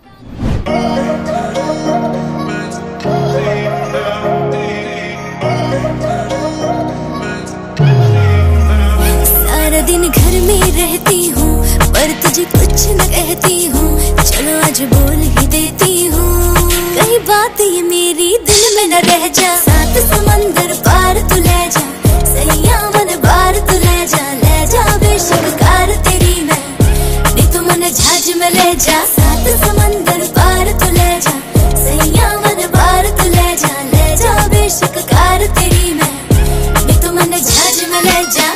सारा दिन घर में रहती हूँ पर तुझे कुछ न कहती हूँ, चलो आज बोल ही देती हूँ। कहीं बात ये मेरी दिल में न रह जा, सात समंदर पार तू ले जा, सैया मन बार तू ले जा बेशक कार तेरी मैं, नहीं तो मन जहाज में ले जा। सात समंदर पार तू ले जा, सैया मन बार तू ले जा बेशक कार तेरी मैं, नहीं तो मन जहाज में ले जा।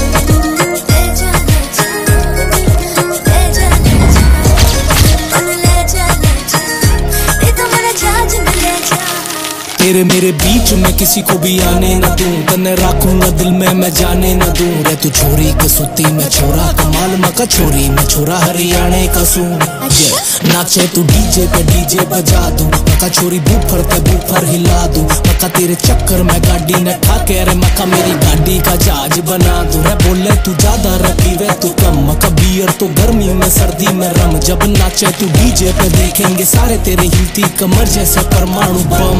तेरे मेरे बीच में किसी को भी आने न दूं, तन्ने रखूंगा दिल में मैं जाने न दूं। रे तू छोरी के सुती मैं छोरा, कमाल मका छोरी मैं छोरा हरियाणे का सूं। नाचे तू डीजे पे डीजे बजा दूं, मका छोरी बूफर पे बूफर हिला दूं। मका तेरे चक्कर में गाड़ी न ठाके, रे मका मेरी गाड़ी का जहाज बना दूं। रे बोले तू ज्यादा रे पीवे तू कम, मका बियर तो गर्मी में सर्दी में रम। जब नाचे तू डीजे पे देखेंगे सारे तेरे हिलती कमर जैसे परमाणु बम।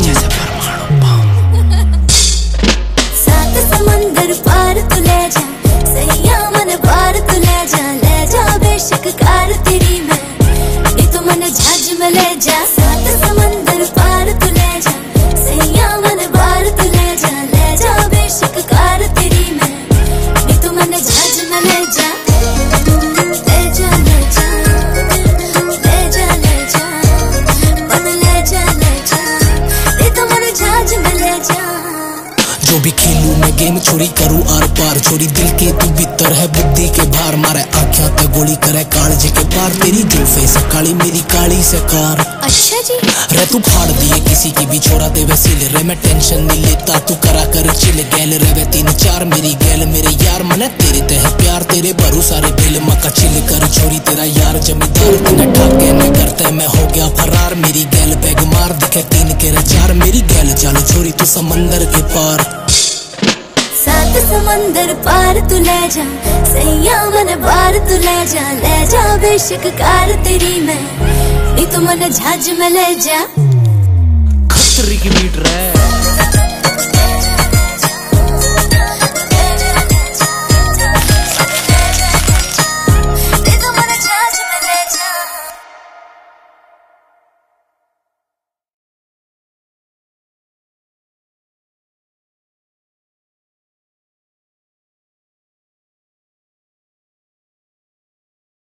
सात समंदर पार तू ले जा, सैया मन पार तू ले जा बेशक कार तेरी मैं, नहीं तो मन जहाज में ले जा। सात समंदर पार तू ले जा, सैया मन पार तू ले जा बेशक कार तेरी मैं, नहीं तो मन जहाज में ले जा। जो भी खेलूं मैं गेम छोरी करूं आर पार, छोरी दिल के तू भीतर है बुद्धि के बाहर। मारे आँखों पे गोली करे कालजे के पार, तेरी जुल्फे से काली मेरी काली से कार। अच्छा जी रे तू फाड़ दिए किसी की भी छोरा दे वसील, रे मैं टेंशन नहीं लेता तू करा कर चिल। गैल रे वे 3-4 मेरी गैल मेरे यार, मने तेरे ते है प्यार तेरे भरू सारे दिल। मका चिल कर छोरी तेरा यार जमींदार, तूने ठाके न करते मैं हो गया फरार। मेरी गैल बैग मार दिखे 3 के 4, मेरी गैल चलो छोरी तू समंदर के पार। सात समंदर पार तू ले जा, सैया मन बार तू ले जा बेशक कार तेरी मैं, नहीं तो मन जहाज में ले जा। खतरे की मीटर है।